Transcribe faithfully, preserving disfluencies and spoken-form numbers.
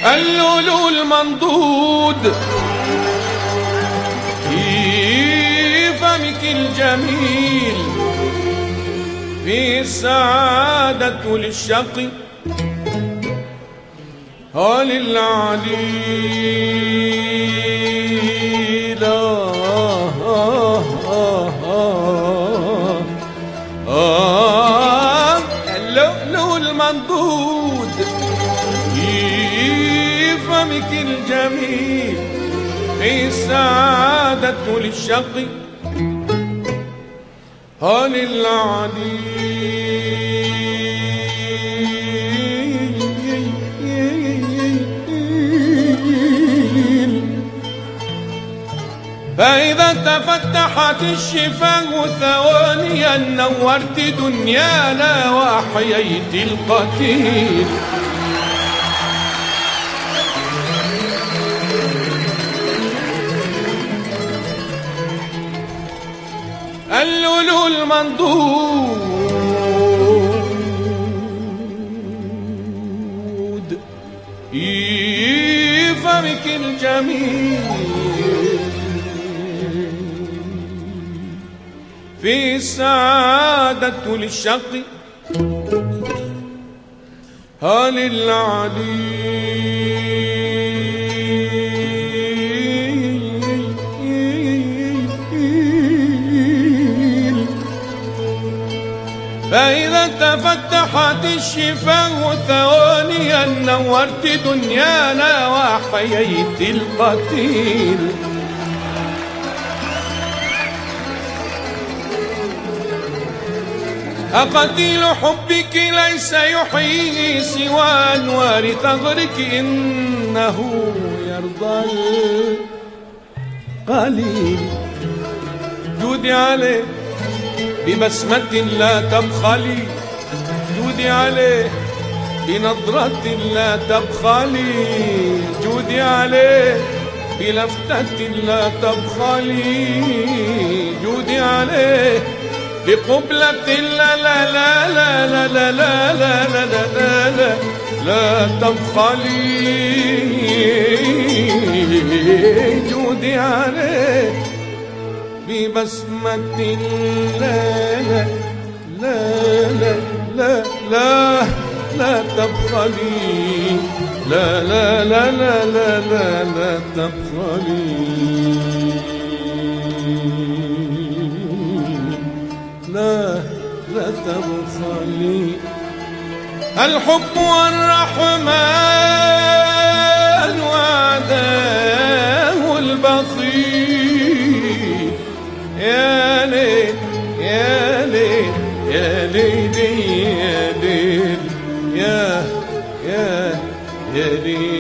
اللؤلؤ المنضود في فمك الجميل، في السعادة للشقي وللعليل. آه آه آه آه آه اللؤلؤ المنضود في فمك الجميل، في السعادة للشقي وللعليل. فإذا تفتحت الشفاه ثوانيا نورت دنيانا وأحييت القتيل. اللؤلؤ المنضود في فمك الجميل، في السعادة للشقي وللعليل. فإذا تفتحت الشفاه ثوانيا نورت دنيانا وأحييت القتيل. أقتيل حبك ليس يحييه سوى أنوار ثغرك، إنه يرضى القليل. جودي عليه ببسمة لا تبخلي، جودي عليه بنظرة لا تبخلي، جودي عليه بلفتة لا تبخلي، جودي عليه بقبلة لا لا لا لا لا لا لا لا لا لا لا لا تبخلي، جودي عليه ببسمة لا لا لا لا لا لا لا تبخلي، لا لا لا لا لا لا لا تبخلي، لا لا تبخلي. الحب والرحمن وعداه البخيل. يا ليل يا ليل يا ليل يا ليل يا يا يا ليل.